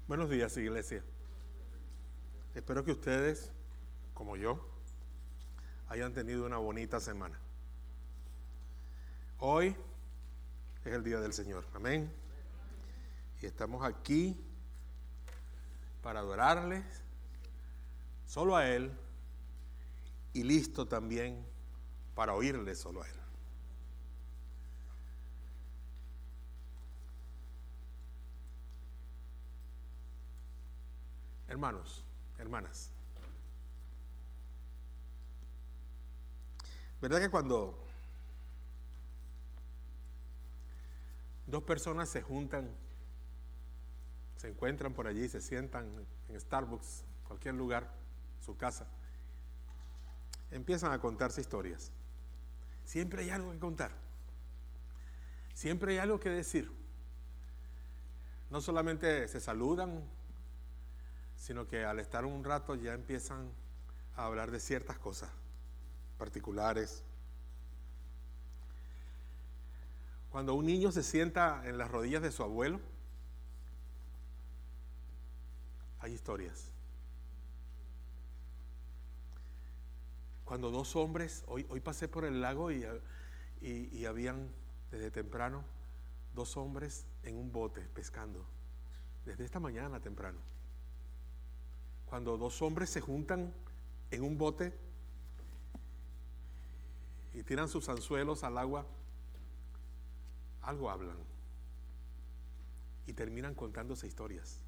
Buenos días, iglesia. Espero que ustedes, como yo, hayan tenido una bonita semana. Hoy es el día del Señor. Amén. Y estamos aquí para adorarles solo a Él y listo también para oírle solo a Él. Hermanos, hermanas, ¿verdad que cuando dos personas se juntan, se encuentran por allí, se sientan en Starbucks, cualquier lugar, su casa, empiezan a contarse historias? Siempre hay algo que contar, siempre hay algo que decir. No solamente se saludan, sino que al estar un rato ya empiezan a hablar de ciertas cosas particulares. Cuando un niño se sienta en las rodillas de su abuelo, hay historias. Cuando dos hombres, hoy pasé por el lago y habían desde temprano dos hombres en un bote pescando, desde esta mañana temprano. Cuando dos hombres se juntan en un bote y tiran sus anzuelos al agua, algo hablan y terminan contándose historias.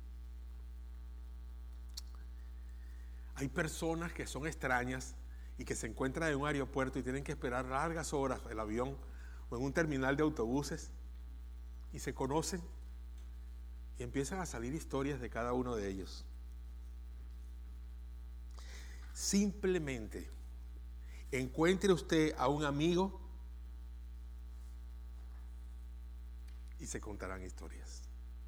Hay personas que son extrañas y que se encuentran en un aeropuerto y tienen que esperar largas horas el avión o en un terminal de autobuses y se conocen y empiezan a salir historias de cada uno de ellos. Simplemente encuentre usted a un amigo y se contarán historias.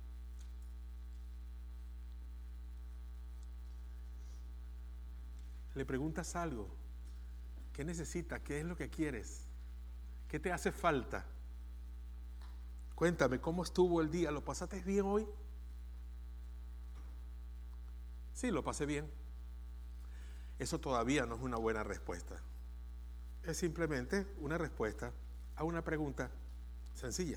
Le preguntas algo, ¿qué necesitas? ¿Qué es lo que quieres? ¿Qué te hace falta? Cuéntame, ¿cómo estuvo el día? ¿Lo pasaste bien hoy? Sí, lo pasé bien. Eso todavía no es una buena respuesta. Es simplemente una respuesta a una pregunta sencilla.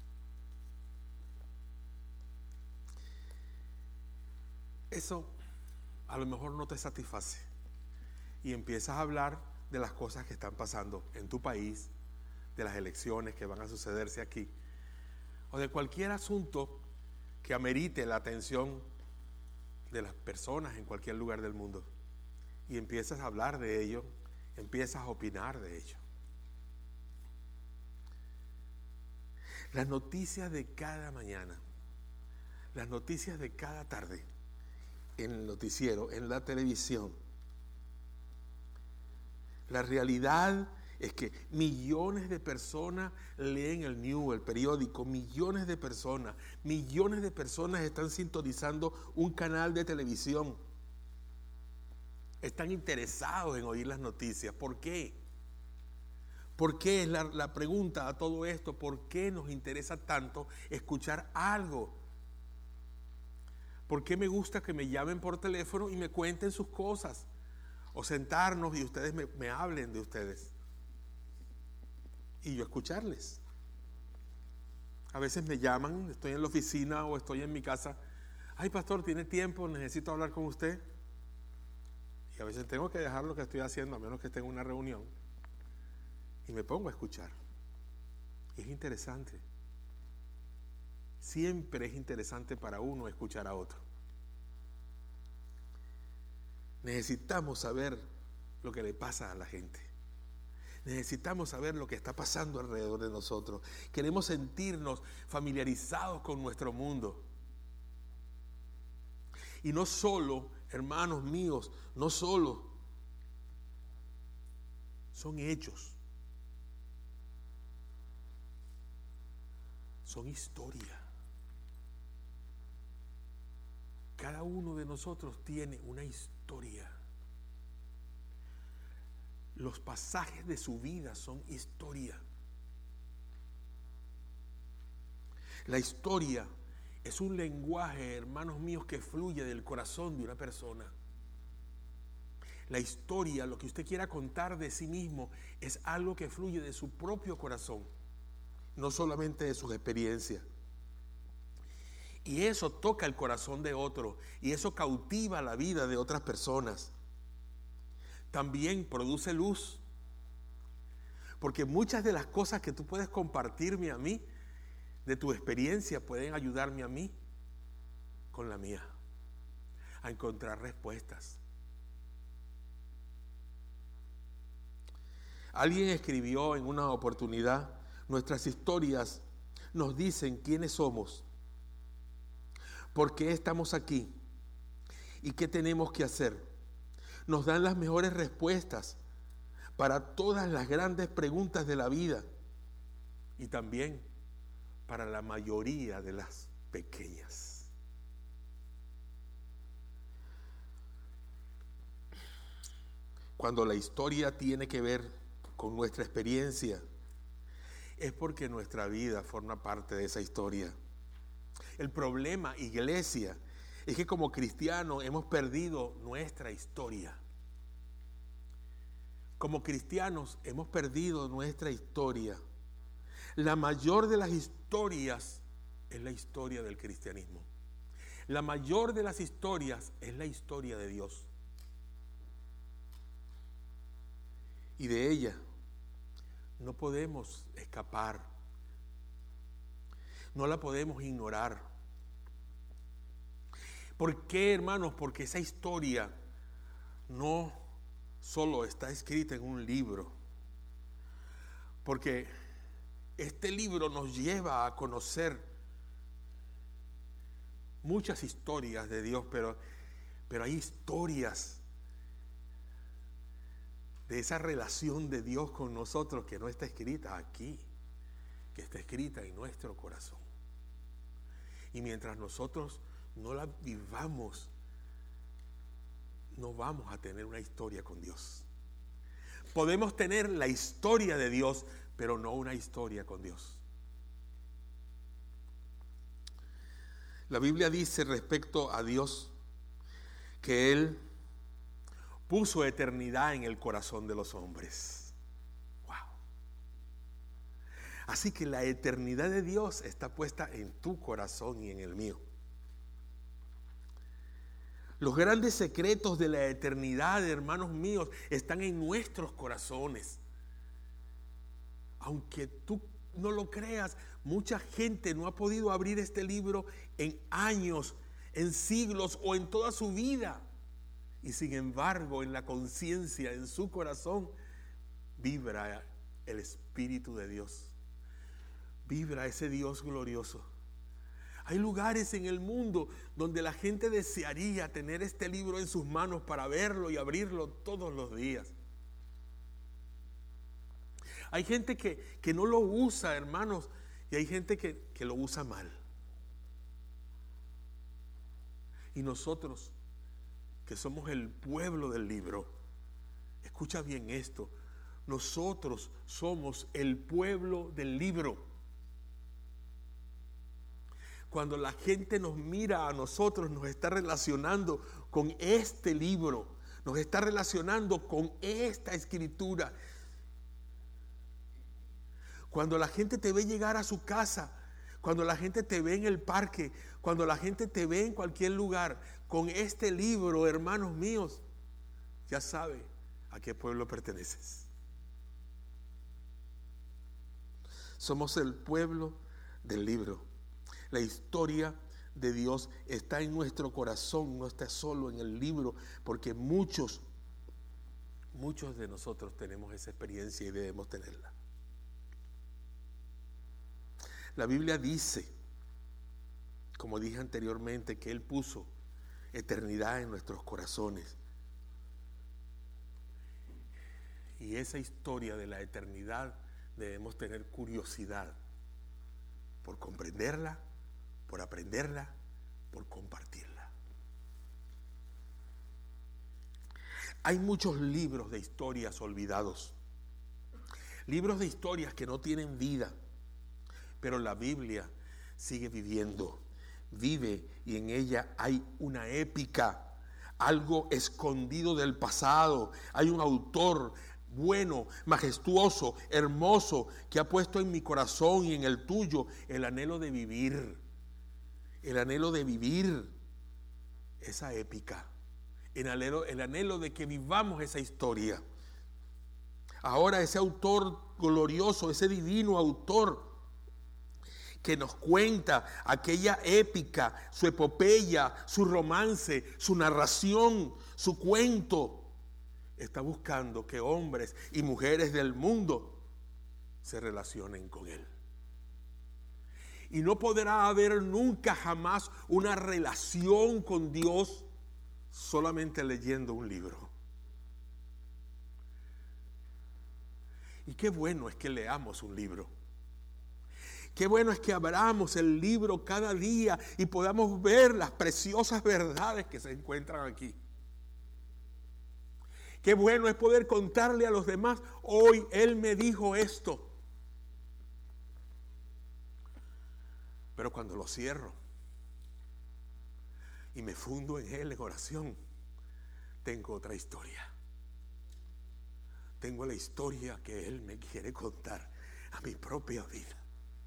Eso a lo mejor no te satisface y empiezas a hablar de las cosas que están pasando en tu país, de las elecciones que van a sucederse aquí, o de cualquier asunto que amerite la atención de las personas en cualquier lugar del mundo. Y empiezas a hablar de ello, empiezas a opinar de ello. Las noticias de cada mañana, las noticias de cada tarde, en el noticiero, en la televisión. La realidad es que millones de personas leen el New, el periódico, millones de personas están sintonizando un canal de televisión. Están interesados en oír las noticias. ¿Por qué? ¿Por qué es la pregunta a todo esto? ¿Por qué nos interesa tanto escuchar algo? ¿Por qué me gusta que me llamen por teléfono y me cuenten sus cosas? O sentarnos y ustedes me hablen de ustedes. Y yo escucharles. A veces me llaman, estoy en la oficina o estoy en mi casa. Ay, pastor, ¿tiene tiempo? Necesito hablar con usted. Y a veces tengo que dejar lo que estoy haciendo, a menos que esté en una reunión, y me pongo a escuchar. Y es interesante. Siempre es interesante para uno escuchar a otro. Necesitamos saber lo que le pasa a la gente. Necesitamos saber lo que está pasando alrededor de nosotros. Queremos sentirnos familiarizados con nuestro mundo. Y no solo, hermanos míos, no solo son hechos, son historia. Cada uno de nosotros tiene una historia. Los pasajes de su vida son historia. La historia es un lenguaje, hermanos míos, que fluye del corazón de una persona. La historia, lo que usted quiera contar de sí mismo, es algo que fluye de su propio corazón, no solamente de sus experiencias. Y eso toca el corazón de otro, y eso cautiva la vida de otras personas. También produce luz, porque muchas de las cosas que tú puedes compartirme a mí, de tu experiencia, pueden ayudarme a mí con la mía, a encontrar respuestas. Alguien escribió en una oportunidad: nuestras historias nos dicen quiénes somos, por qué estamos aquí y qué tenemos que hacer. Nos dan las mejores respuestas para todas las grandes preguntas de la vida y también para la mayoría de las pequeñas. Cuando la historia tiene que ver con nuestra experiencia, es porque nuestra vida forma parte de esa historia. El problema, iglesia, es que como cristianos hemos perdido nuestra historia. Como cristianos hemos perdido nuestra historia. La mayor de las historias es la historia del cristianismo. La mayor de las historias es la historia de Dios. Y de ella no podemos escapar. No la podemos ignorar. ¿Por qué, hermanos? Porque esa historia no solo está escrita en un libro. Porque este libro nos lleva a conocer muchas historias de Dios, pero hay historias de esa relación de Dios con nosotros que no está escrita aquí, que está escrita en nuestro corazón. Y mientras nosotros no la vivamos, no vamos a tener una historia con Dios. Podemos tener la historia de Dios, pero no una historia con Dios. La Biblia dice respecto a Dios que Él puso eternidad en el corazón de los hombres. Wow. Así que la eternidad de Dios está puesta en tu corazón y en el mío. Los grandes secretos de la eternidad, hermanos míos, están en nuestros corazones. Aunque tú no lo creas, mucha gente no ha podido abrir este libro en años, en siglos o en toda su vida. Y sin embargo, en la conciencia, en su corazón, vibra el Espíritu de Dios. Vibra ese Dios glorioso. Hay lugares en el mundo donde la gente desearía tener este libro en sus manos para verlo y abrirlo todos los días. Hay gente que no lo usa, hermanos, y hay gente que lo usa mal. Y nosotros, que somos el pueblo del libro, escucha bien esto, nosotros somos el pueblo del libro. Cuando la gente nos mira a nosotros, nos está relacionando con este libro, nos está relacionando con esta escritura. Cuando la gente te ve llegar a su casa, cuando la gente te ve en el parque, cuando la gente te ve en cualquier lugar con este libro, hermanos míos, ya sabe a qué pueblo perteneces. Somos el pueblo del libro. La historia de Dios está en nuestro corazón, no está solo en el libro, porque muchos de nosotros tenemos esa experiencia y debemos tenerla. La Biblia dice, como dije anteriormente, que Él puso eternidad en nuestros corazones. Y esa historia de la eternidad debemos tener curiosidad por comprenderla, por aprenderla, por compartirla. Hay muchos libros de historias olvidados, libros de historias que no tienen vida, pero la Biblia sigue viviendo. vive y en ella hay una épica, algo escondido del pasado. Hay un autor bueno, majestuoso, hermoso, que ha puesto en mi corazón y en el tuyo el anhelo de vivir. El anhelo de vivir esa épica. El anhelo de que vivamos esa historia. Ahora ese autor glorioso, ese divino autor que nos cuenta aquella épica, su epopeya, su romance, su narración, su cuento, está buscando que hombres y mujeres del mundo se relacionen con él. Y no podrá haber nunca jamás una relación con Dios solamente leyendo un libro. Y qué bueno es que leamos un libro. Qué bueno es que abramos el libro cada día y podamos ver las preciosas verdades que se encuentran aquí. Qué bueno es poder contarle a los demás: hoy Él me dijo esto. Pero cuando lo cierro y me fundo en Él en oración, tengo otra historia. Tengo la historia que Él me quiere contar a mi propia vida.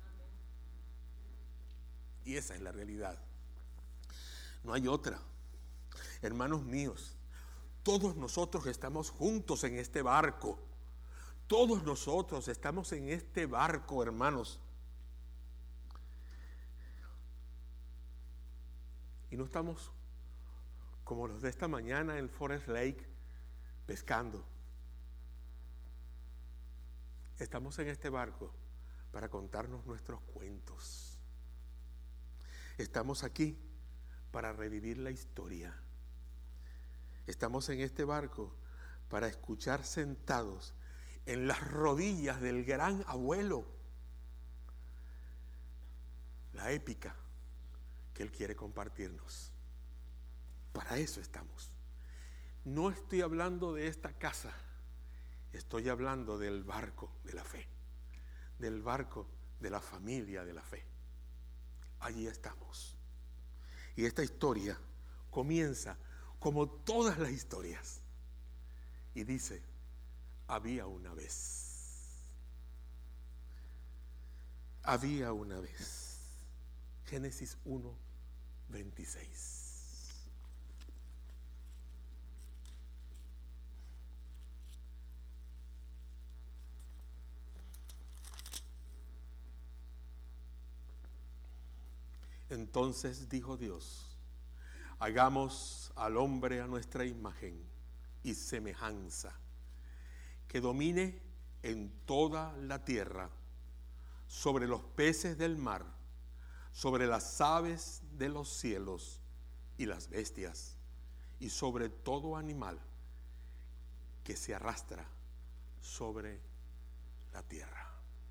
Y esa es la realidad. No hay otra. Hermanos míos, todos nosotros estamos juntos en este barco. Todos nosotros estamos en este barco, hermanos. Y no estamos como los de esta mañana en Forest Lake pescando. Estamos en este barco para contarnos nuestros cuentos. Estamos aquí para revivir la historia. Estamos en este barco para escuchar sentados en las rodillas del gran abuelo la épica que Él quiere compartirnos. Para eso estamos. No estoy hablando de esta casa, estoy hablando del barco de la fe, del barco de la familia de la fe. Allí estamos. Y esta historia comienza como todas las historias y dice: había una vez. Había una vez. Génesis 1:26. Entonces dijo Dios: hagamos al hombre a nuestra imagen y semejanza, que domine en toda la tierra, sobre los peces del mar, sobre las aves de los cielos y las bestias, y sobre todo animal que se arrastra sobre la tierra.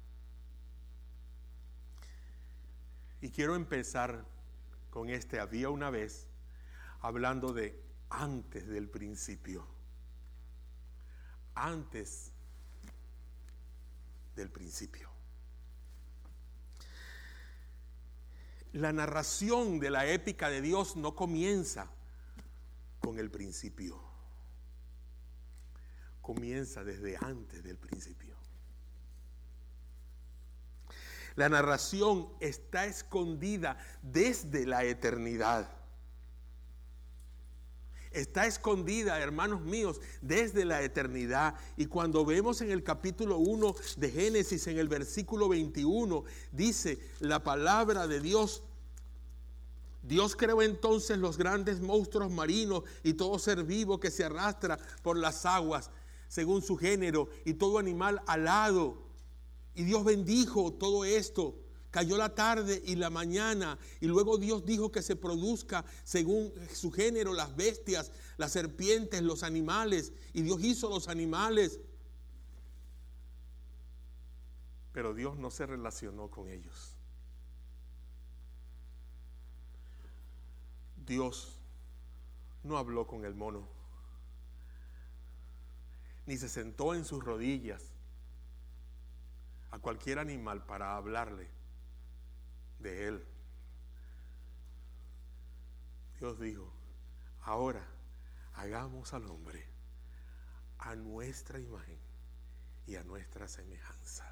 Y quiero empezar con había una vez, hablando de antes del principio. Antes del principio. La narración de la épica de Dios no comienza con el principio. Comienza desde antes del principio. La narración está escondida desde la eternidad. Está escondida, hermanos míos, desde la eternidad. Y cuando vemos en el capítulo 1 de Génesis, en el versículo 21, dice la palabra de Dios: Dios creó entonces los grandes monstruos marinos y todo ser vivo que se arrastra por las aguas, según su género, y todo animal alado. Y Dios bendijo todo esto. Cayó la tarde y la mañana, y luego Dios dijo que se produzca según su género las bestias, las serpientes, los animales, y Dios hizo los animales. Pero Dios no se relacionó con ellos. Dios no habló con el mono, ni se sentó en sus rodillas a cualquier animal para hablarle de él. Dios dijo, ahora hagamos al hombre a nuestra imagen y a nuestra semejanza.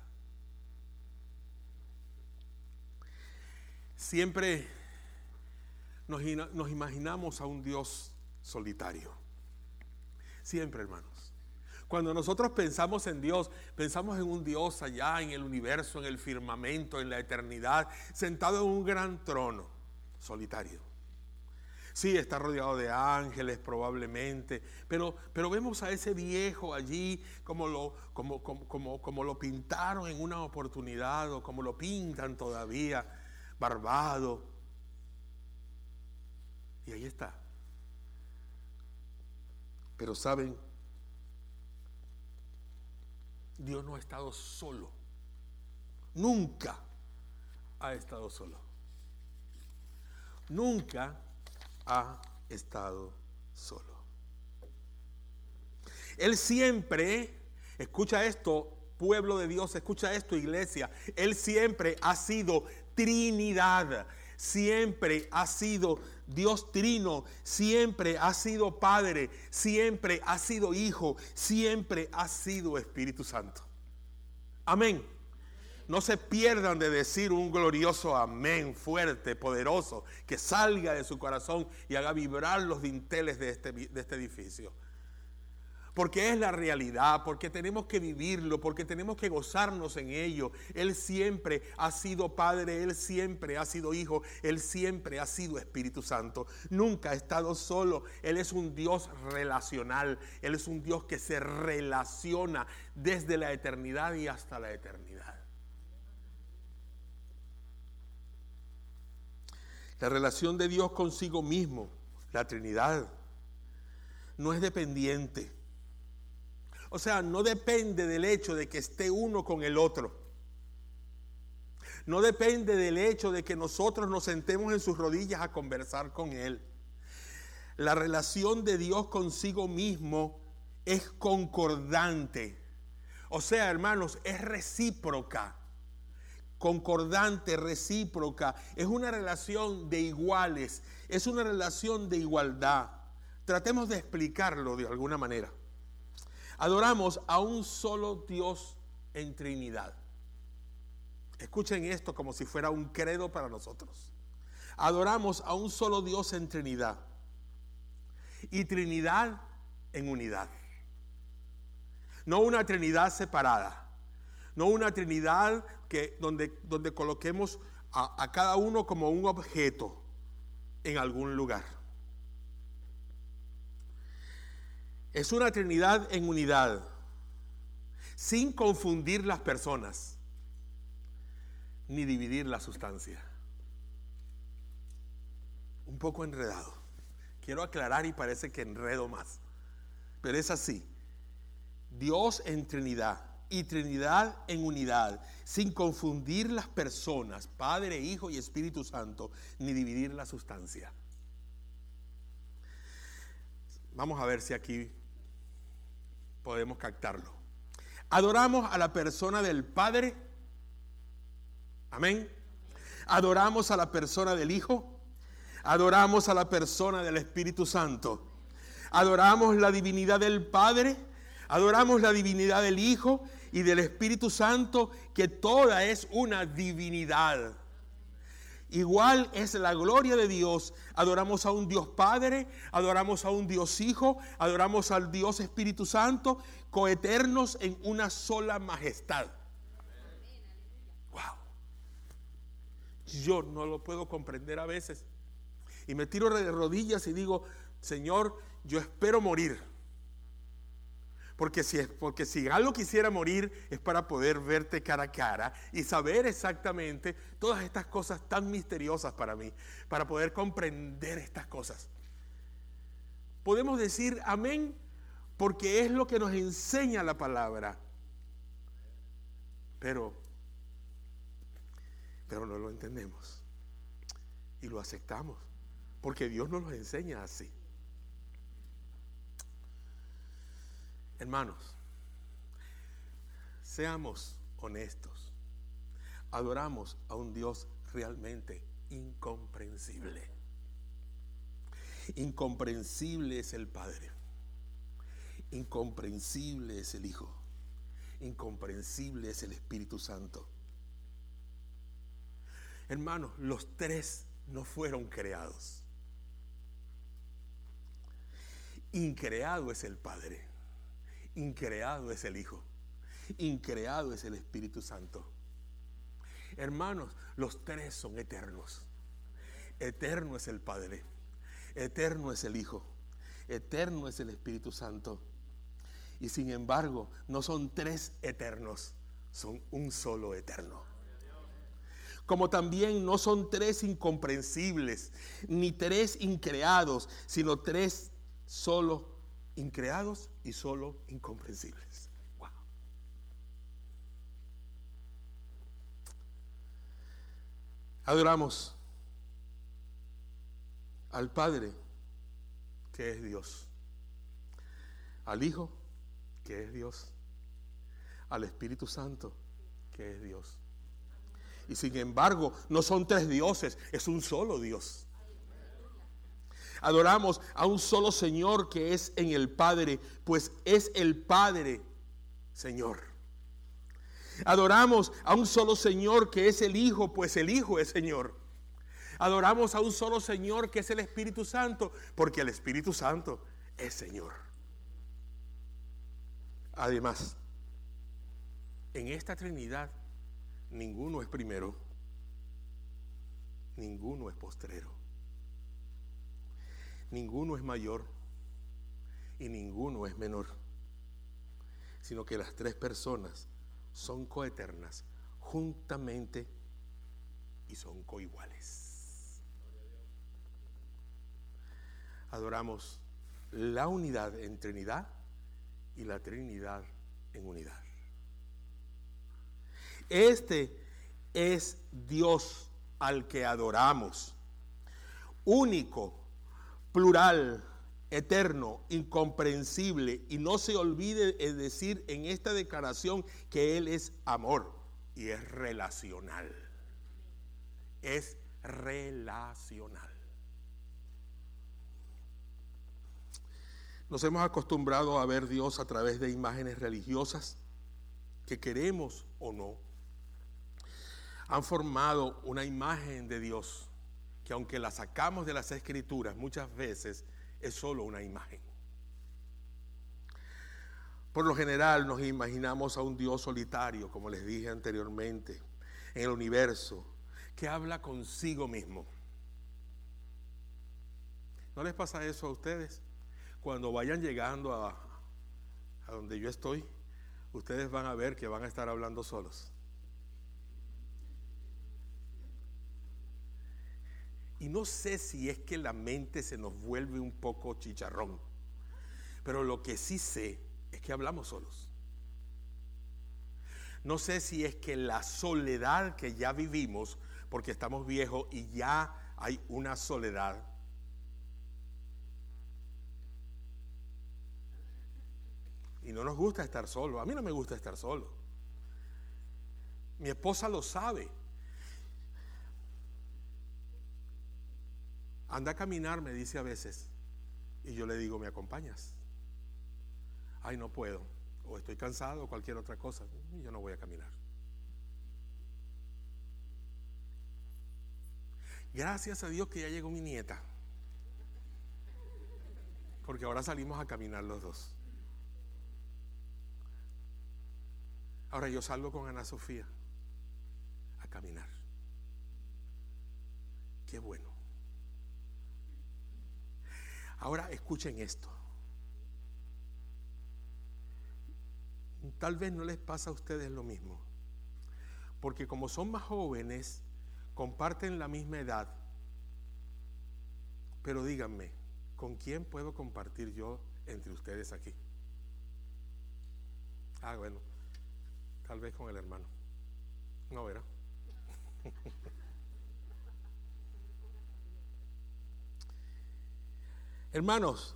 Siempre nos imaginamos a un Dios solitario. Siempre, hermanos. Cuando nosotros pensamos en Dios, pensamos en un Dios allá en el universo, en el firmamento, en la eternidad, sentado en un gran trono, solitario. Sí, está rodeado de ángeles probablemente, pero vemos a ese viejo allí como lo pintaron en una oportunidad, o como lo pintan todavía, barbado. Y ahí está. Pero saben, Dios no ha estado solo. Nunca ha estado solo. Nunca ha estado solo. Él siempre, escucha esto, pueblo de Dios, escucha esto, iglesia. Él siempre ha sido Trinidad. Siempre ha sido Dios Trino, siempre ha sido Padre, siempre ha sido Hijo, siempre ha sido Espíritu Santo. Amén. No se pierdan de decir un glorioso amén fuerte, poderoso, que salga de su corazón y haga vibrar los dinteles de este edificio. Porque es la realidad, porque tenemos que vivirlo, porque tenemos que gozarnos en ello. Él siempre ha sido Padre, Él siempre ha sido Hijo, Él siempre ha sido Espíritu Santo. Nunca ha estado solo. Él es un Dios relacional. Él es un Dios que se relaciona desde la eternidad y hasta la eternidad. La relación de Dios consigo mismo, la Trinidad, no es dependiente. O sea, no depende del hecho de que esté uno con el otro. No depende del hecho de que nosotros nos sentemos en sus rodillas a conversar con Él. La relación de Dios consigo mismo es concordante. O sea, hermanos, es recíproca. Concordante, recíproca. Es una relación de iguales. Es una relación de igualdad. Tratemos de explicarlo de alguna manera. Adoramos a un solo Dios en Trinidad. Escuchen esto como si fuera un credo para nosotros. Adoramos a un solo Dios en Trinidad. Y Trinidad en unidad. No una Trinidad separada. No una Trinidad donde coloquemos a cada uno como un objeto en algún lugar. Es una Trinidad en unidad, sin confundir las personas, ni dividir la sustancia. Un poco enredado. Quiero aclarar y parece que enredo más, pero es así. Dios en Trinidad y Trinidad en unidad, sin confundir las personas, Padre, Hijo y Espíritu Santo, ni dividir la sustancia. Vamos a ver si aquí podemos captarlo. Adoramos a la persona del Padre. Amén. Adoramos a la persona del Hijo. Adoramos a la persona del Espíritu Santo. Adoramos la divinidad del Padre. Adoramos la divinidad del Hijo y del Espíritu Santo, que toda es una divinidad. Igual es la gloria de Dios. Adoramos a un Dios Padre, adoramos a un Dios Hijo, adoramos al Dios Espíritu Santo, coeternos en una sola majestad. Wow. Yo no lo puedo comprender a veces. Y me tiro de rodillas y digo, Señor, yo espero morir. Porque si algo quisiera morir es para poder verte cara a cara y saber exactamente todas estas cosas tan misteriosas para mí, para poder comprender estas cosas. Podemos decir amén porque es lo que nos enseña la palabra. Pero no lo entendemos y lo aceptamos porque Dios nos lo enseña así. Hermanos, seamos honestos. Adoramos a un Dios realmente incomprensible. Incomprensible es el Padre. Incomprensible es el Hijo. Incomprensible es el Espíritu Santo. Hermanos, los tres no fueron creados. Increado es el Padre. Increado es el Hijo. Increado es el Espíritu Santo. Hermanos, los tres son eternos. Eterno es el Padre. Eterno es el Hijo. Eterno es el Espíritu Santo. Y sin embargo, no son tres eternos, son un solo eterno. Como también no son tres incomprensibles, ni tres increados, sino tres solo increados y solo incomprensibles. Wow. Adoramos al Padre, que es Dios, al Hijo, que es Dios, al Espíritu Santo, que es Dios. Y sin embargo, no son tres dioses, es un solo Dios. Adoramos a un solo Señor que es en el Padre, pues es el Padre Señor. Adoramos a un solo Señor que es el Hijo, pues el Hijo es Señor. Adoramos a un solo Señor que es el Espíritu Santo, porque el Espíritu Santo es Señor. Además, en esta Trinidad, ninguno es primero, ninguno es postrero, ninguno es mayor y ninguno es menor, sino que las tres personas son coeternas juntamente y son coiguales. Adoramos la unidad en Trinidad y la Trinidad en unidad. Este es Dios al que adoramos, único, plural, eterno, incomprensible, y no se olvide de decir en esta declaración que Él es amor y es relacional. Es relacional. Nos hemos acostumbrado a ver Dios a través de imágenes religiosas que queremos o no. Han formado una imagen de Dios que, aunque la sacamos de las Escrituras, muchas veces es solo una imagen. Por lo general nos imaginamos a un Dios solitario, como les dije anteriormente, en el universo, que habla consigo mismo. ¿No les pasa eso a ustedes? Cuando vayan llegando a donde yo estoy, ustedes van a ver que van a estar hablando solos. Y no sé si es que la mente se nos vuelve un poco chicharrón, pero lo que sí sé es que hablamos solos. No sé si es que la soledad que ya vivimos, porque estamos viejos y ya hay una soledad, y no nos gusta estar solos. A mí no me gusta estar solo. Mi esposa lo sabe. Anda a caminar, me dice a veces, y yo le digo, ¿me acompañas? Ay, no puedo, o estoy cansado o cualquier otra cosa, y yo no voy a caminar. Gracias a Dios que ya llegó mi nieta, porque ahora salimos a caminar los dos. Ahora yo salgo con Ana Sofía a caminar. Qué bueno. Ahora escuchen esto. Tal vez no les pasa a ustedes lo mismo, porque como son más jóvenes, comparten la misma edad. Pero díganme, ¿con quién puedo compartir yo entre ustedes aquí? Bueno, tal vez con el hermano. No, ¿verdad? Hermanos,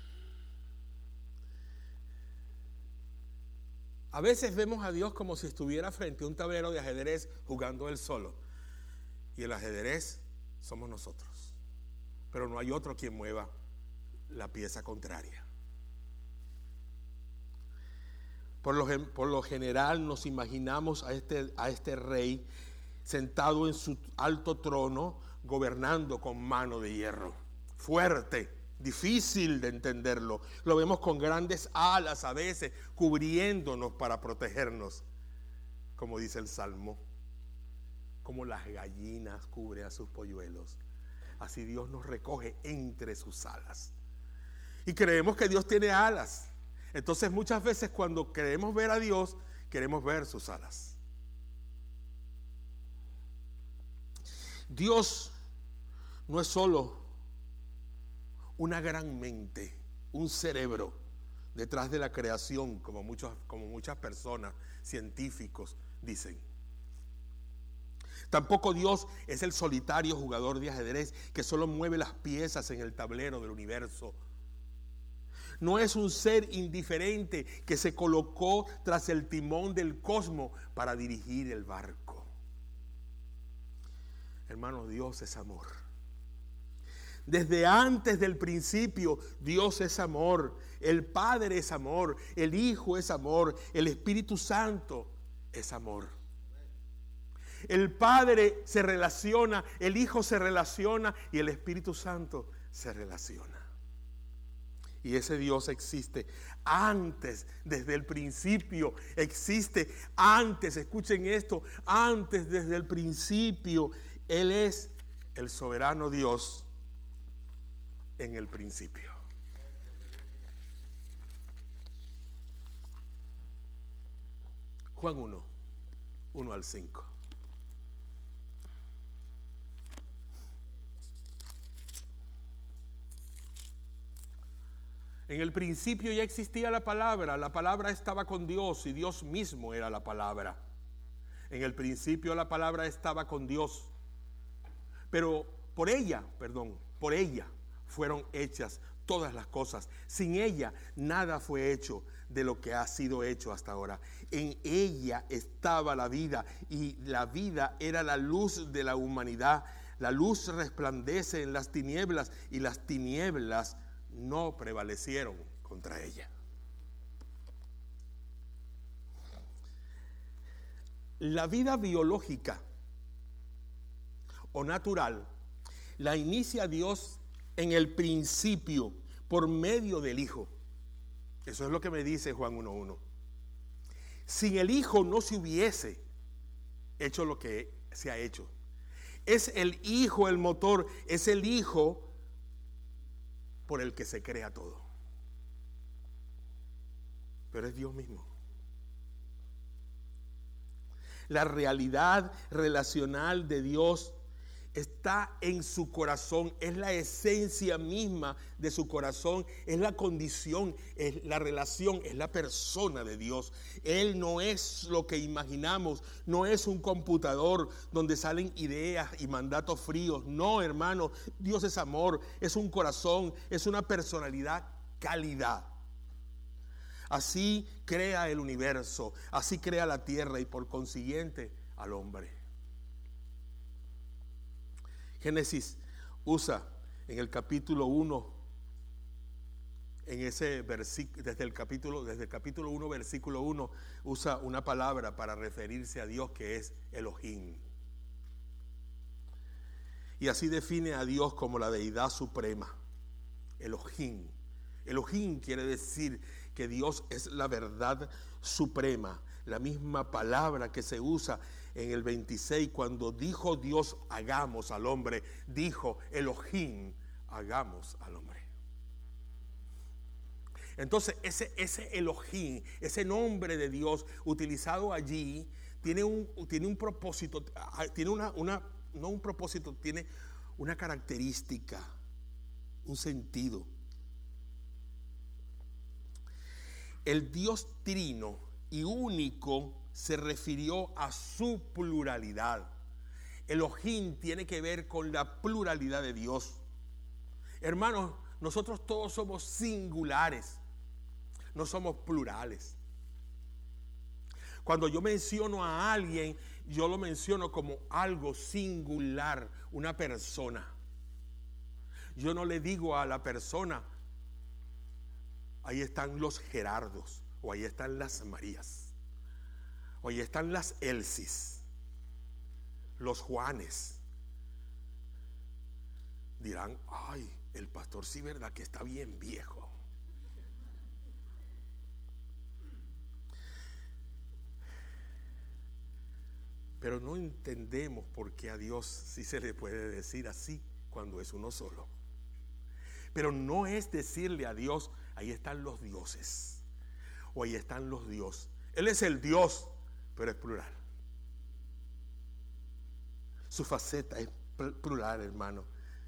a veces vemos a Dios como si estuviera frente a un tablero de ajedrez jugando él solo. Y el ajedrez somos nosotros. pero no hay otro quien mueva la pieza contraria. Por lo general nos imaginamos a este rey sentado en su alto trono, gobernando con mano de hierro, fuerte, difícil de entenderlo. Lo vemos con grandes alas a veces, cubriéndonos para protegernos, como dice el Salmo, como las gallinas cubren a sus polluelos. Así Dios nos recoge entre sus alas. Y creemos que Dios tiene alas. Entonces muchas veces cuando queremos ver a Dios, queremos ver sus alas. Dios no es solo una gran mente, un cerebro detrás de la creación, como muchas personas, científicos, dicen. Tampoco Dios es el solitario jugador de ajedrez que solo mueve las piezas en el tablero del universo. No es un ser indiferente que se colocó tras el timón del cosmos para dirigir el barco. Hermano, Dios es amor. Desde antes del principio, Dios es amor. El Padre es amor. El Hijo es amor. El Espíritu Santo es amor. El Padre se relaciona, el Hijo se relaciona y el Espíritu Santo se relaciona. Y ese Dios existe antes, desde el principio, existe antes, escuchen esto, antes, desde el principio. Él es el soberano Dios en el principio. Juan 1 al 5. En el principio ya existía la palabra estaba con Dios y Dios mismo era la palabra. En el principio la palabra estaba con Dios, pero por ella fueron hechas todas las cosas. Sin ella nada fue hecho de lo que ha sido hecho hasta ahora. En ella estaba la vida y la vida era la luz de la humanidad. La luz resplandece en las tinieblas y las tinieblas no prevalecieron contra ella. La vida biológica o natural la inicia Dios en el principio por medio del Hijo. Eso es lo que me dice Juan 1:1. Sin el Hijo no se hubiese hecho lo que se ha hecho. Es el Hijo el motor, es el Hijo por el que se crea todo. Pero es Dios mismo. La realidad relacional de Dios está en su corazón, es la esencia misma de su corazón, es la condición, es la relación, es la persona de Dios. Él no es lo que imaginamos, no es un computador donde salen ideas y mandatos fríos. No, hermano, Dios es amor, es un corazón, es una personalidad cálida. Así crea el universo, así crea la tierra y por consiguiente al hombre. Génesis usa en el capítulo 1, en ese versículo, desde el capítulo 1, versículo 1, usa una palabra para referirse a Dios que es Elohim. Y así define a Dios como la deidad suprema, Elohim. Elohim quiere decir que Dios es la verdad suprema. La misma palabra que se usa en el 26, cuando dijo Dios hagamos al hombre, dijo Elohim hagamos al hombre. Entonces ese Elohim, ese nombre de Dios utilizado allí, tiene un propósito, tiene no un propósito, tiene una característica, un sentido. El Dios trino y único se refirió a su pluralidad. Elohim tiene que ver con la pluralidad de Dios. Hermanos, nosotros todos somos singulares, no somos plurales. Cuando yo menciono a alguien, yo lo menciono como algo singular, una persona. Yo no le digo a la persona, ahí están los Gerardos, o ahí están las Marías, o ahí están las Elsis, los Juanes. Dirán, ay, el pastor sí, verdad que está bien viejo. Pero no entendemos por qué a Dios sí se le puede decir así cuando es uno solo. Pero no es decirle a Dios, ahí están los dioses, o ahí están los dios. Él es el Dios, pero es plural. Su faceta es plural, hermano.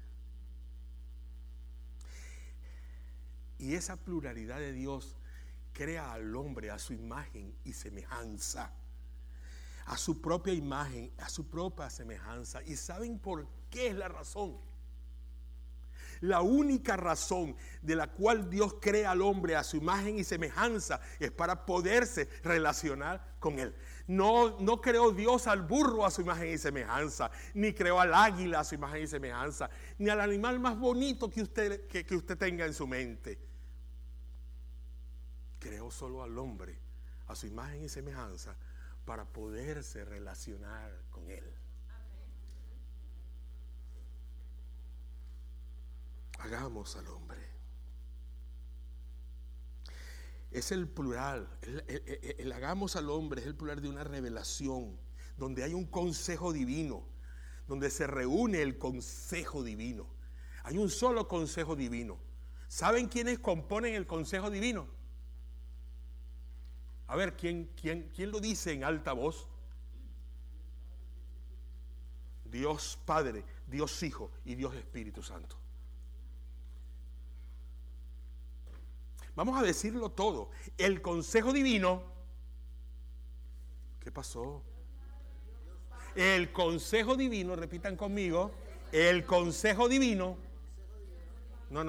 Y esa pluralidad de Dios crea al hombre a su imagen y semejanza, a su propia imagen, a su propia semejanza. ¿Y saben por qué es la razón? La única razón de la cual Dios crea al hombre a su imagen y semejanza es para poderse relacionar con él. No creó Dios al burro a su imagen y semejanza, ni creó al águila a su imagen y semejanza, ni al animal más bonito que usted tenga en su mente. Creó solo al hombre a su imagen y semejanza para poderse relacionar con él. Hagamos al hombre. Es el plural. El hagamos al hombre es el plural de una revelación, donde hay un consejo divino, donde se reúne el consejo divino. Hay un solo consejo divino. ¿Saben quiénes componen el consejo divino? A ver, ¿quién lo dice en alta voz? Dios Padre, Dios Hijo y Dios Espíritu Santo. Vamos a decirlo todo. El consejo divino. ¿Qué pasó? El consejo divino, repitan conmigo. El consejo divino. No.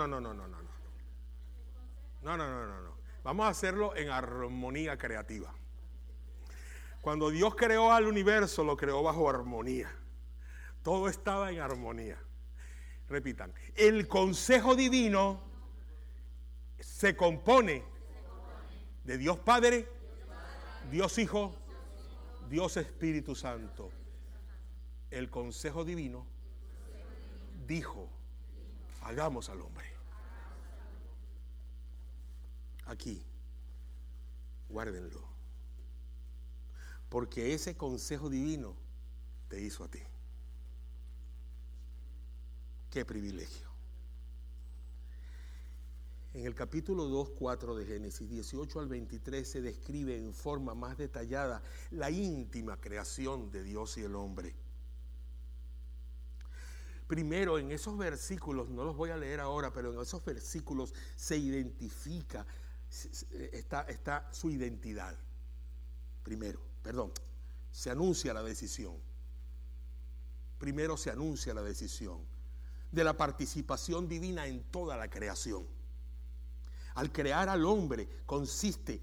Vamos a hacerlo en armonía creativa. Cuando Dios creó al universo, lo creó bajo armonía. Todo estaba en armonía. Repitan. El consejo divino se compone de Dios Padre, Dios Hijo, Dios Espíritu Santo. El consejo divino dijo, hagamos al hombre. Aquí, guárdenlo, porque ese consejo divino te hizo a ti. Qué privilegio. En el capítulo 2:4 de Génesis 18 al 23 se describe en forma más detallada la íntima creación de Dios y el hombre. Primero, en esos versículos, no los voy a leer ahora, pero en esos versículos se identifica, está su identidad. Se anuncia la decisión. Primero se anuncia la decisión de la participación divina en toda la creación. Al crear al hombre consiste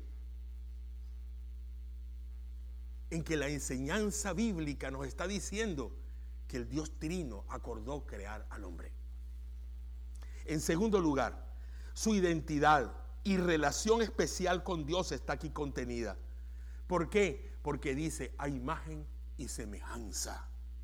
en que la enseñanza bíblica nos está diciendo que el Dios Trino acordó crear al hombre. En segundo lugar, su identidad y relación especial con Dios está aquí contenida. ¿Por qué? Porque dice a imagen y semejanza.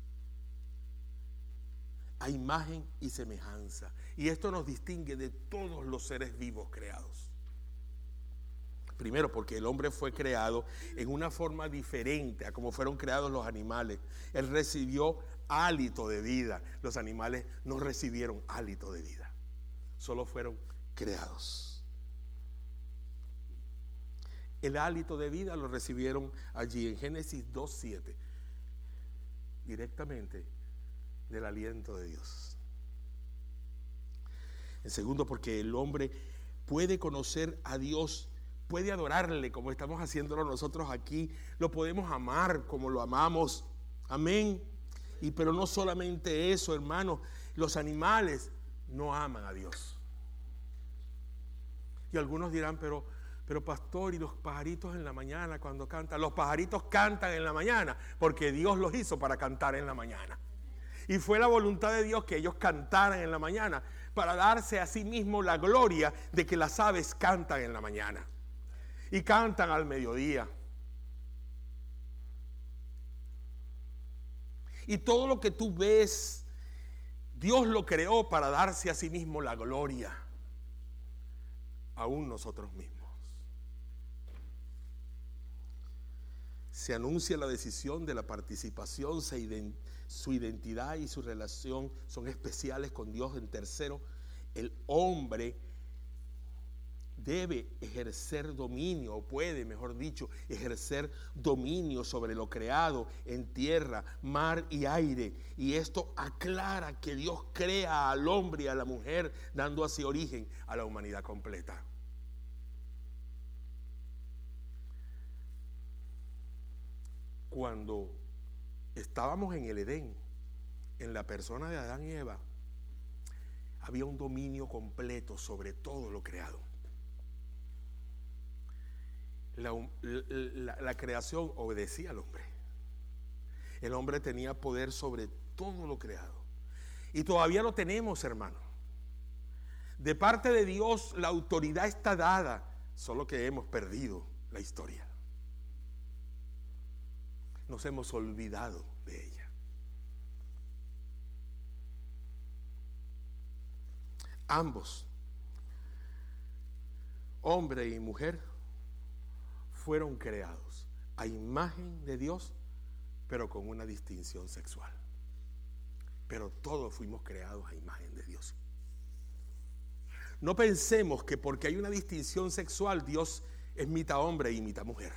A imagen y semejanza. Y esto nos distingue de todos los seres vivos creados. Primero, porque el hombre fue creado en una forma diferente a como fueron creados los animales. Él recibió hálito de vida. Los animales no recibieron hálito de vida. Solo fueron creados. El hálito de vida lo recibieron allí en Génesis 2:7, directamente del aliento de Dios. En segundo, porque el hombre puede conocer a Dios, puede adorarle como estamos haciéndolo nosotros aquí, lo podemos amar como lo amamos, amén. Pero no solamente eso, hermanos, los animales no aman a Dios. Y algunos dirán, pero pastor, ¿y los pajaritos en la mañana cuando cantan? Los pajaritos cantan en la mañana porque Dios los hizo para cantar en la mañana. Y fue la voluntad de Dios que ellos cantaran en la mañana para darse a sí mismo la gloria de que las aves cantan en la mañana y cantan al mediodía. Y todo lo que tú ves, Dios lo creó para darse a sí mismo la gloria, aún nosotros mismos. Se anuncia la decisión de la participación, su identidad y su relación son especiales con Dios. En tercero, el hombre debe ejercer dominio, o puede, mejor dicho, ejercer dominio sobre lo creado en tierra, mar y aire. Y esto aclara que Dios crea al hombre y a la mujer, dando así origen a la humanidad completa. Cuando estábamos en el Edén, en la persona de Adán y Eva, había un dominio completo sobre todo lo creado. La creación obedecía al hombre. El hombre tenía poder sobre todo lo creado. Y todavía lo tenemos, hermano. De parte de Dios la autoridad está dada, solo que hemos perdido la historia. Nos hemos olvidado de ella. Ambos, hombre y mujer, fueron creados a imagen de Dios, pero con una distinción sexual. Pero todos fuimos creados a imagen de Dios. No pensemos que porque hay una distinción sexual, Dios es mitad hombre y mitad mujer.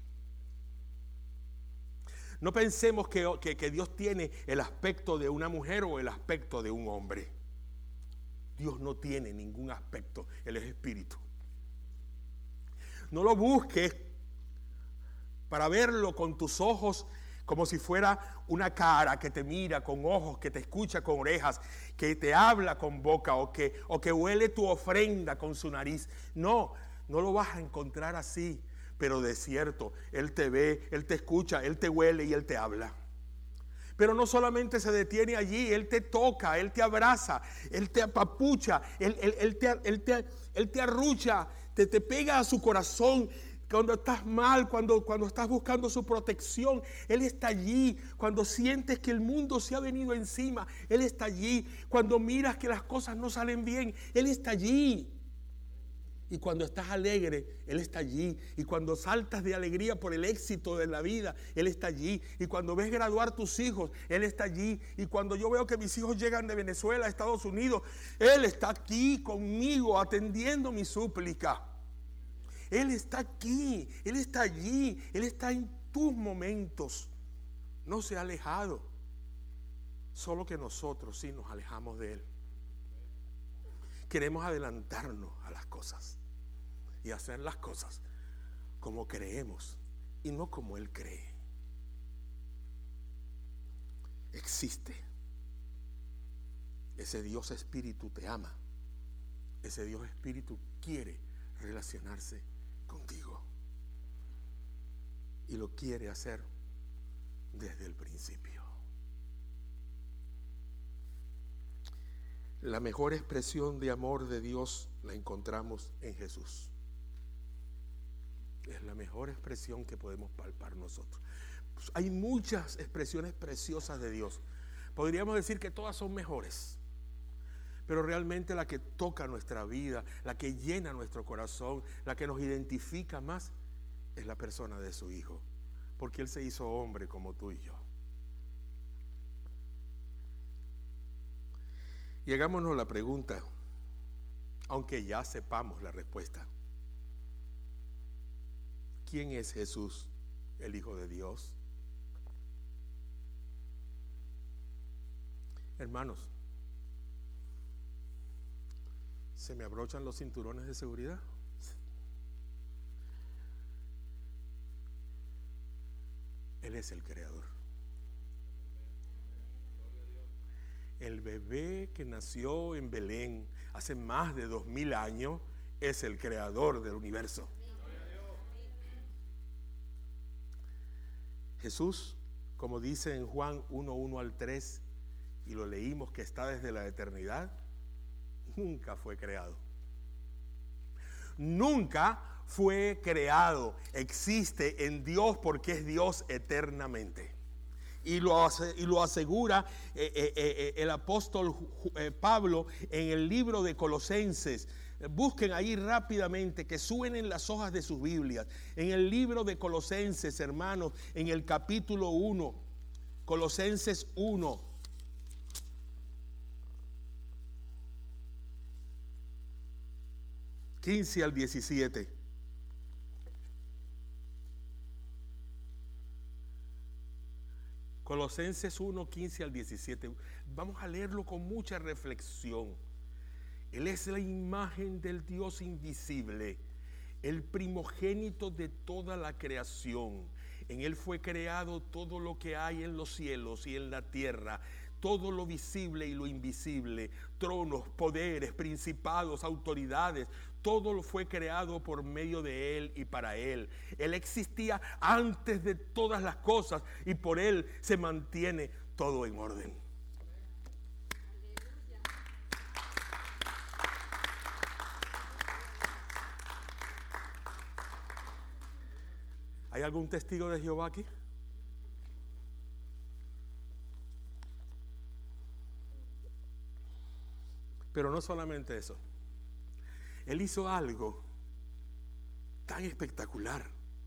No pensemos que Dios tiene el aspecto de una mujer o el aspecto de un hombre. Dios no tiene ningún aspecto, Él es espíritu. No lo busques para verlo con tus ojos como si fuera una cara que te mira con ojos, que te escucha con orejas, que te habla con boca o que huele tu ofrenda con su nariz. No, no lo vas a encontrar así. Pero de cierto, Él te ve, Él te escucha, Él te huele y Él te habla. Pero no solamente se detiene allí, Él te toca, Él te abraza, Él te apapucha, Él te arrucha, te pega a su corazón. Cuando estás mal, cuando estás buscando su protección, Él está allí. Cuando sientes que el mundo se ha venido encima, Él está allí. Cuando miras que las cosas no salen bien, Él está allí. Y cuando estás alegre, Él está allí. Y cuando saltas de alegría por el éxito de la vida, Él está allí. Y cuando ves graduar tus hijos, Él está allí. Y cuando yo veo que mis hijos llegan de Venezuela a Estados Unidos, Él está aquí conmigo atendiendo mi súplica. Él está aquí, Él está allí, Él está en tus momentos. No se ha alejado. Solo que nosotros sí nos alejamos de Él. Queremos adelantarnos a las cosas y hacer las cosas como creemos y no como Él cree. Existe. Ese Dios Espíritu te ama. Ese Dios Espíritu quiere relacionarse contigo. Y lo quiere hacer desde el principio. La mejor expresión de amor de Dios la encontramos en Jesús. Es la mejor expresión que podemos palpar nosotros. Pues hay muchas expresiones preciosas de Dios. Podríamos decir que todas son mejores, pero realmente la que toca nuestra vida, la que llena nuestro corazón, la que nos identifica más, es la persona de su Hijo, porque Él se hizo hombre como tú y yo. Y hagámonos la pregunta, aunque ya sepamos la respuesta: ¿quién es Jesús, el Hijo de Dios? Hermanos, ¿se me abrochan los cinturones de seguridad? Él es el creador. El bebé que nació en Belén hace más de 2000 años es el creador del universo. Jesús, como dice en Juan 1:1 al 3, y lo leímos que está desde la eternidad, nunca fue creado. Nunca fue creado. Existe en Dios porque es Dios eternamente. Y lo asegura el apóstol Pablo en el libro de Colosenses. Busquen ahí rápidamente, que suenen las hojas de sus Biblias. En el libro de Colosenses, hermanos, en el capítulo 1, Colosenses 1. ...15 al 17. Colosenses 1, 15 al 17. Vamos a leerlo con mucha reflexión. Él es la imagen del Dios invisible, el primogénito de toda la creación. En Él fue creado todo lo que hay en los cielos y en la tierra, todo lo visible y lo invisible, tronos, poderes, principados, autoridades. Todo lo fue creado por medio de Él y para Él. Él existía antes de todas las cosas y por Él se mantiene todo en orden. ¿Hay algún testigo de Jehová aquí? Pero no solamente eso. Él hizo algo tan espectacular,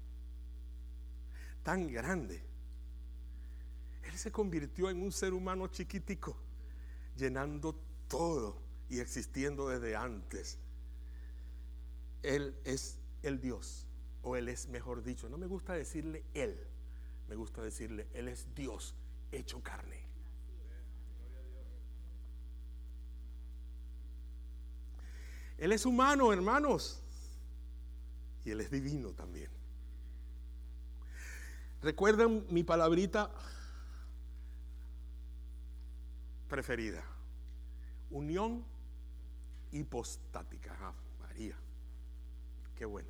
tan grande. Él se convirtió en un ser humano chiquitico, llenando todo y existiendo desde antes. Él es el Dios. O Él es, mejor dicho, no me gusta decirle Él, me gusta decirle Él es Dios hecho carne. Él es humano, hermanos, y Él es divino también. ¿Recuerdan mi palabrita preferida? Unión hipostática. Ah, María, qué bueno.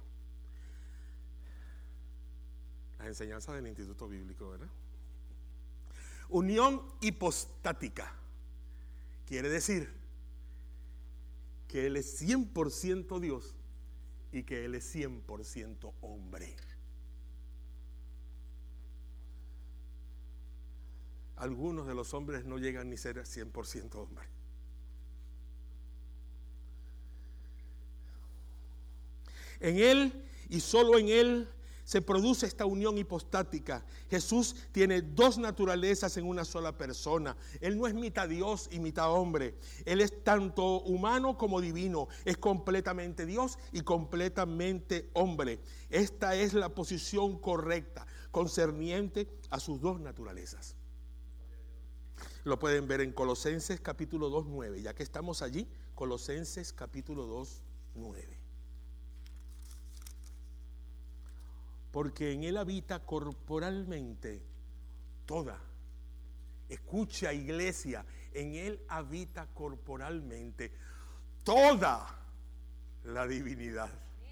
Las enseñanzas del Instituto Bíblico, ¿verdad? Unión hipostática quiere decir que Él es 100% Dios y que Él es 100% hombre. Algunos de los hombres no llegan ni a ser 100% hombre. En Él y solo en Él se produce esta unión hipostática. Jesús tiene dos naturalezas en una sola persona. Él no es mitad Dios y mitad hombre. Él es tanto humano como divino. Es completamente Dios y completamente hombre. Esta es la posición correcta concerniente a sus dos naturalezas. Lo pueden ver en Colosenses capítulo 2, 9. Ya que estamos allí, Colosenses capítulo 2, 9. Porque en Él habita corporalmente toda. Escucha, iglesia, en Él habita corporalmente toda la divinidad.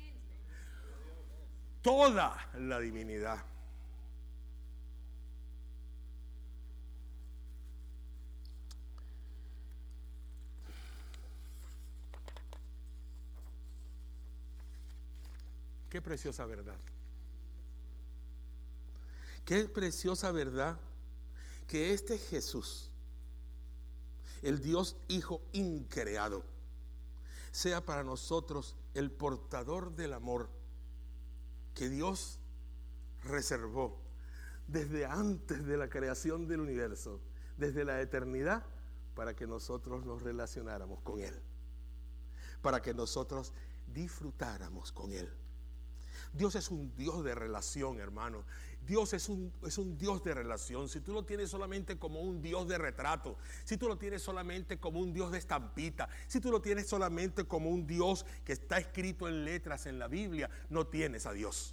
Toda la divinidad. Qué preciosa verdad. Qué preciosa verdad que este Jesús, el Dios Hijo increado, sea para nosotros el portador del amor que Dios reservó desde antes de la creación del universo, desde la eternidad, para que nosotros nos relacionáramos con Él, para que nosotros disfrutáramos con Él. Dios es un Dios de relación, hermano. Dios es un Dios de relación. Si tú lo tienes solamente como un Dios de retrato, si tú lo tienes solamente como un Dios de estampita, si tú lo tienes solamente como un Dios que está escrito en letras en la Biblia, no tienes a Dios.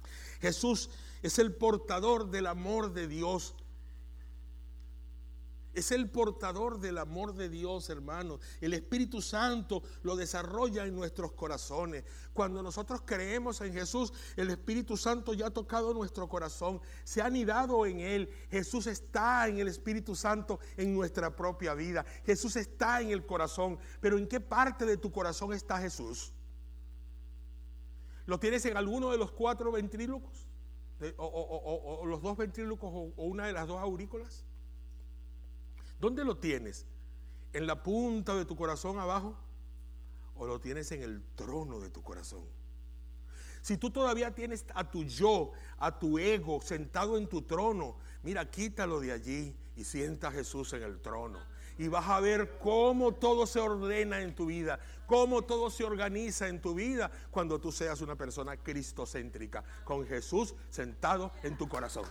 Jesús es el portador del amor de Dios. Es el portador del amor de Dios, hermanos. El Espíritu Santo lo desarrolla en nuestros corazones. Cuando nosotros creemos en Jesús, el Espíritu Santo ya ha tocado nuestro corazón, se ha anidado en él. Jesús está en el Espíritu Santo en nuestra propia vida. Jesús está en el corazón. Pero ¿en qué parte de tu corazón está Jesús? ¿Lo tienes en alguno de los 4 ventrílocos? ¿O los 2 ventrílocos o una de las 2 aurículas? ¿Dónde lo tienes? ¿En la punta de tu corazón abajo? ¿O lo tienes en el trono de tu corazón? Si tú todavía tienes a tu yo, a tu ego sentado en tu trono, mira, quítalo de allí y sienta a Jesús en el trono. Y vas a ver cómo todo se ordena en tu vida, cómo todo se organiza en tu vida cuando tú seas una persona cristocéntrica, con Jesús sentado en tu corazón.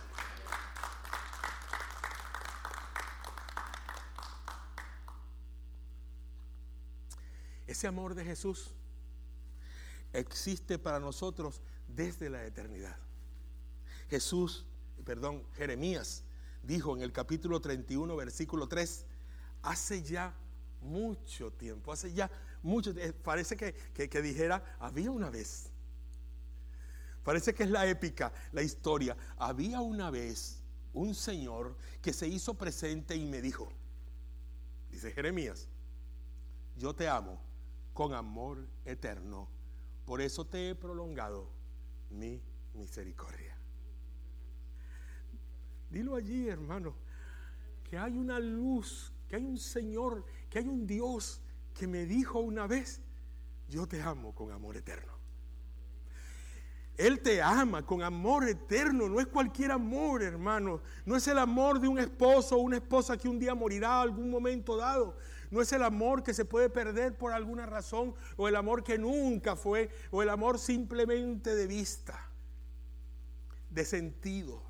Ese amor de Jesús existe para nosotros desde la eternidad. Jeremías dijo en el capítulo 31, versículo 3, hace ya mucho tiempo, parece que dijera, había una vez. Parece que es la épica, la historia. Había una vez un Señor que se hizo presente y me dijo, dice Jeremías, yo te amo con amor eterno, por eso te he prolongado mi misericordia. Dilo allí, hermano, que hay una luz, que hay un Señor, que hay un Dios que me dijo una vez, yo te amo con amor eterno. Él te ama con amor eterno, no es cualquier amor, hermano. No es el amor de un esposo o una esposa que un día morirá a algún momento dado. No es el amor que se puede perder por alguna razón, o el amor que nunca fue, o el amor simplemente de vista, de sentido.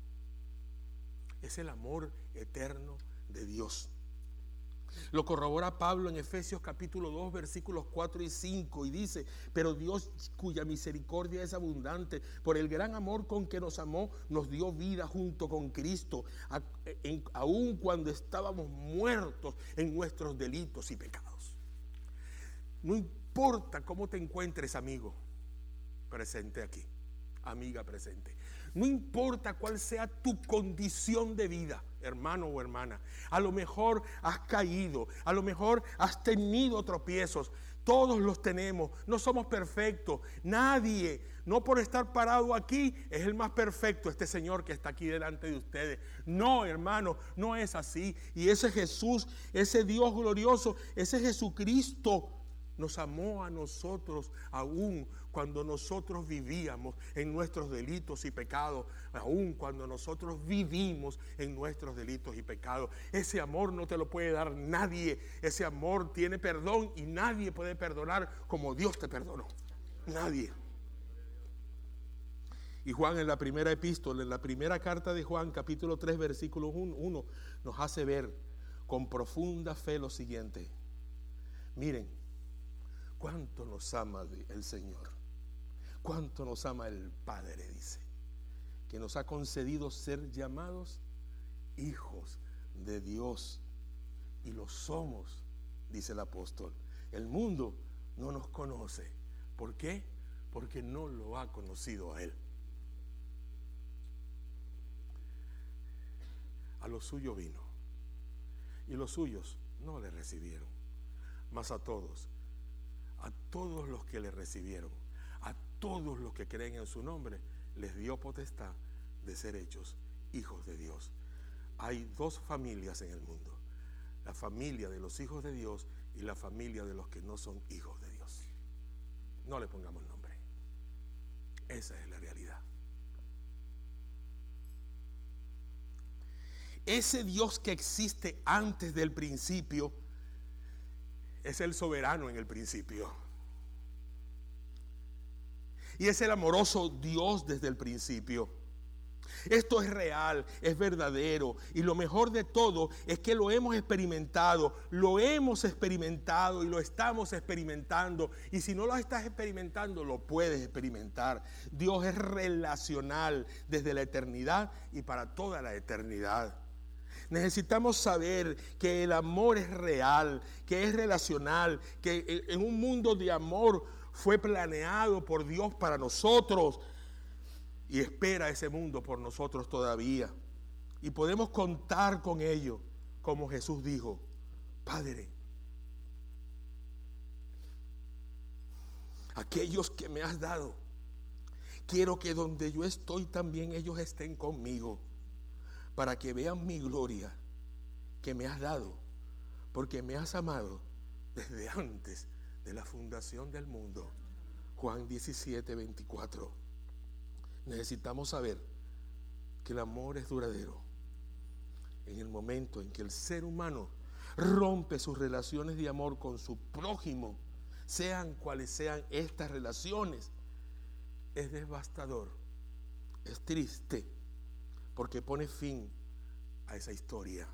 Es el amor eterno de Dios. Lo corrobora Pablo en Efesios capítulo 2 versículos 4 y 5 y dice, pero Dios, cuya misericordia es abundante, por el gran amor con que nos amó, nos dio vida junto con Cristo, aun cuando estábamos muertos en nuestros delitos y pecados. No importa cómo te encuentres, amigo presente aquí, amiga presente, no importa cuál sea tu condición de vida, hermano o hermana. A lo mejor has caído, a lo mejor has tenido tropiezos. Todos los tenemos, no somos perfectos. Nadie, no por estar parado aquí, es el más perfecto, este Señor que está aquí delante de ustedes. No, hermano, no es así. Y ese Jesús, ese Dios glorioso, ese Jesucristo nos amó a nosotros aún cuando nosotros vivíamos en nuestros delitos y pecados, aún cuando nosotros vivimos en nuestros delitos y pecados. Ese amor no te lo puede dar nadie. Ese amor tiene perdón y nadie puede perdonar como Dios te perdonó. Nadie. Y Juan en la primera epístola, en la primera carta de Juan, capítulo 3, versículo 1, nos hace ver con profunda fe lo siguiente. Miren, cuánto nos ama el Señor, cuánto nos ama el Padre, dice, que nos ha concedido ser llamados hijos de Dios, y lo somos, dice el apóstol. El mundo no nos conoce. ¿Por qué? Porque no lo ha conocido a Él. A los suyos vino, y los suyos no le recibieron, mas a todos los que le recibieron, a todos los que creen en su nombre, les dio potestad de ser hechos hijos de Dios. Hay 2 familias en el mundo: la familia de los hijos de Dios y la familia de los que no son hijos de Dios. No le pongamos nombre. Esa es la realidad. Ese Dios que existe antes del principio es el soberano en el principio. Y es el amoroso Dios desde el principio. Esto es real, es verdadero, y lo mejor de todo es que lo hemos experimentado y lo estamos experimentando. Y si no lo estás experimentando, lo puedes experimentar. Dios es relacional desde la eternidad y para toda la eternidad. Necesitamos saber que el amor es real, que es relacional, que en un mundo de amor fue planeado por Dios para nosotros y espera ese mundo por nosotros todavía. Y podemos contar con ello, como Jesús dijo: Padre, aquellos que me has dado, quiero que donde yo estoy también ellos estén conmigo, para que vean mi gloria que me has dado, porque me has amado desde antes de la fundación del mundo. Juan 17, 24. Necesitamos saber que el amor es duradero. En el momento en que el ser humano rompe sus relaciones de amor con su prójimo, sean cuales sean estas relaciones, es devastador, es triste, porque pone fin a esa historia.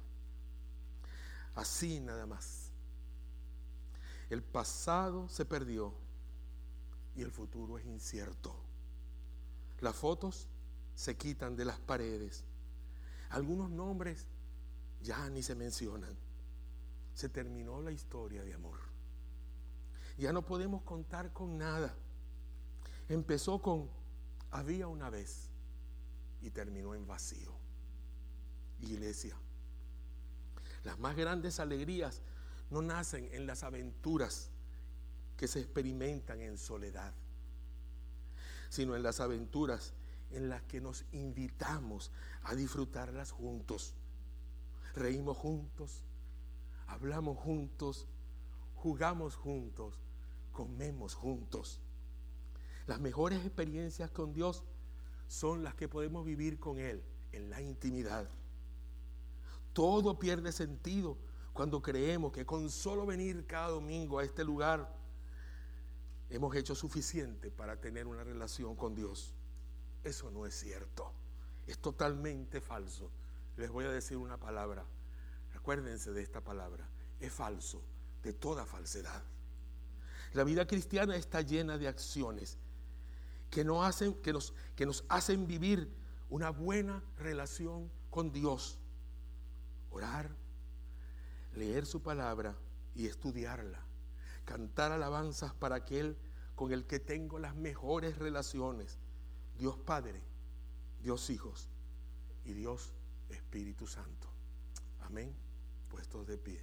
Así nada más. El pasado se perdió y el futuro es incierto. Las fotos se quitan de las paredes. Algunos nombres ya ni se mencionan. Se terminó la historia de amor. Ya no podemos contar con nada. Empezó con había una vez y terminó en vacío. Iglesia, las más grandes alegrías no nacen en las aventuras que se experimentan en soledad, sino en las aventuras en las que nos invitamos a disfrutarlas juntos. Reímos juntos, hablamos juntos, jugamos juntos, comemos juntos. Las mejores experiencias con Dios son las que podemos vivir con Él en la intimidad. Todo pierde sentido cuando creemos que con solo venir cada domingo a este lugar hemos hecho suficiente para tener una relación con Dios. Eso no es cierto, es totalmente falso. Les voy a decir una palabra, acuérdense de esta palabra: es falso, de toda falsedad. La vida cristiana está llena de acciones que nos hacen vivir una buena relación con Dios. Orar, leer su palabra y estudiarla, cantar alabanzas para aquel con el que tengo las mejores relaciones: Dios Padre, Dios Hijos y Dios Espíritu Santo. Amén. Puestos de pie.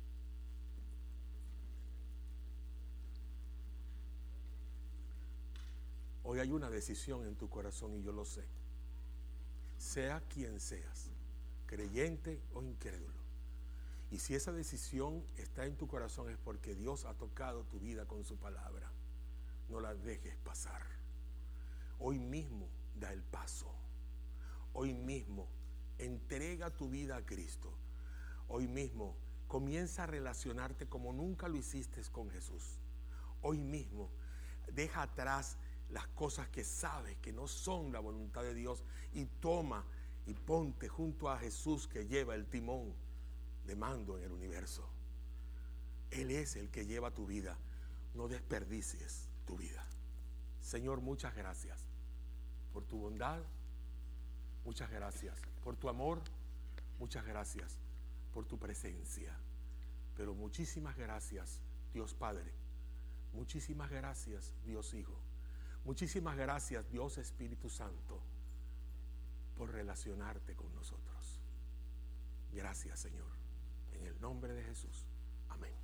Hoy hay una decisión en tu corazón y yo lo sé. Sea quien seas, creyente o incrédulo. Y si esa decisión está en tu corazón es porque Dios ha tocado tu vida con su palabra. No la dejes pasar. Hoy mismo da el paso. Hoy mismo entrega tu vida a Cristo. Hoy mismo comienza a relacionarte como nunca lo hiciste con Jesús. Hoy mismo deja atrás las cosas que sabes que no son la voluntad de Dios y toma y ponte junto a Jesús, que lleva el timón de mando en el universo. Él es el que lleva tu vida. No desperdicies tu vida. Señor, muchas gracias por tu bondad, muchas gracias por tu amor, muchas gracias por tu presencia, pero muchísimas gracias, Dios Padre, muchísimas gracias, Dios Hijo, muchísimas gracias, Dios Espíritu Santo, por relacionarte con nosotros. Gracias, Señor, en el nombre de Jesús. Amén.